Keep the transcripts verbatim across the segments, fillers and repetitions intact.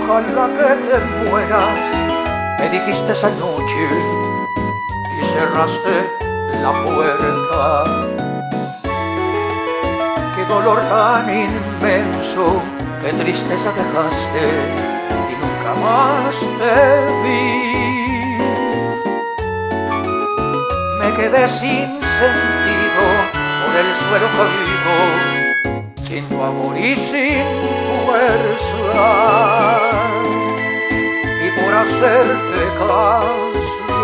Ojalá que te mueras, me dijiste esa noche y cerraste la puerta. Qué dolor tan inmenso, qué tristeza dejaste y nunca más te vi. Me quedé sin sentido por el suelo caído, sin tu amor y sin fuerza. Y por hacerte caso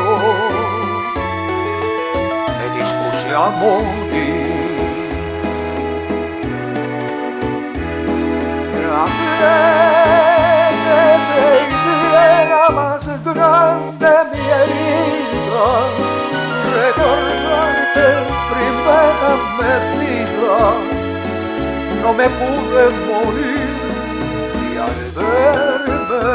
me dispuse a morir. También se hiciera más grande mi herida, recordarte primera medida. No me pude morir y al verme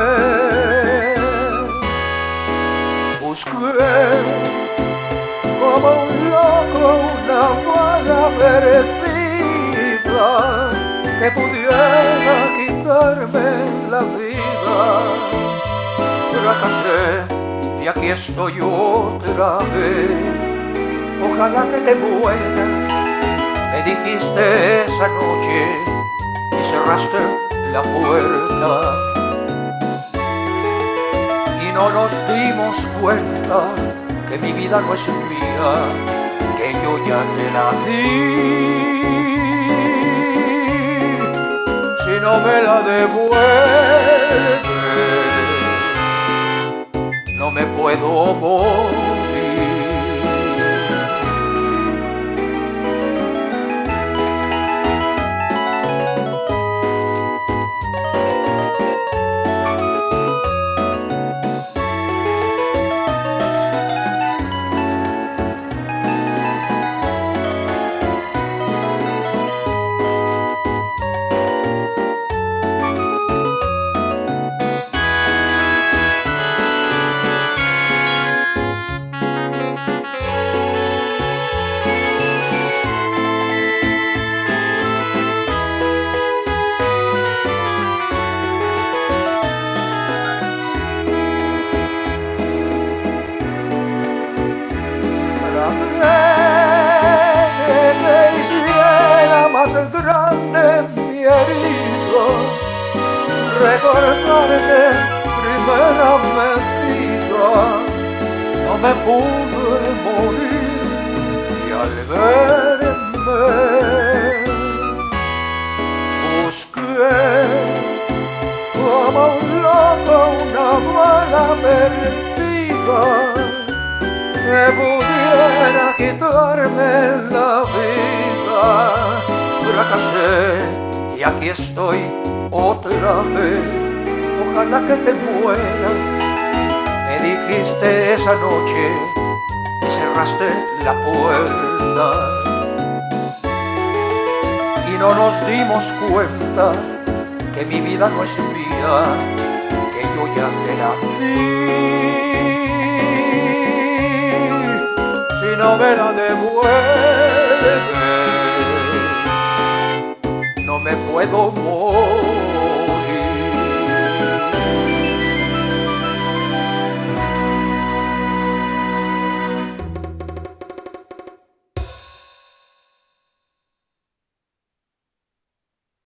busqué como un loco una bala perdida que pudiera quitarme la vida. Fracasé y aquí estoy otra vez. Ojalá que te mueras, me dijiste esa noche y cerraste la puerta. Y no nos dimos cuenta que mi vida no es mía, que yo ya te la di. Si no me la devuelves, no me puedo morir. Más grande mi herida, recordarte primera medida. No me pude morir y al verme busqué como un loco una bala perdida que pudiera quitarme la vida. Fracasé y aquí estoy otra vez. Ojalá que te mueras, me dijiste esa noche y cerraste la puerta. Y no nos dimos cuenta que mi vida no es mía, que yo ya te la di. Si no me la devuelves, no me puedo morir.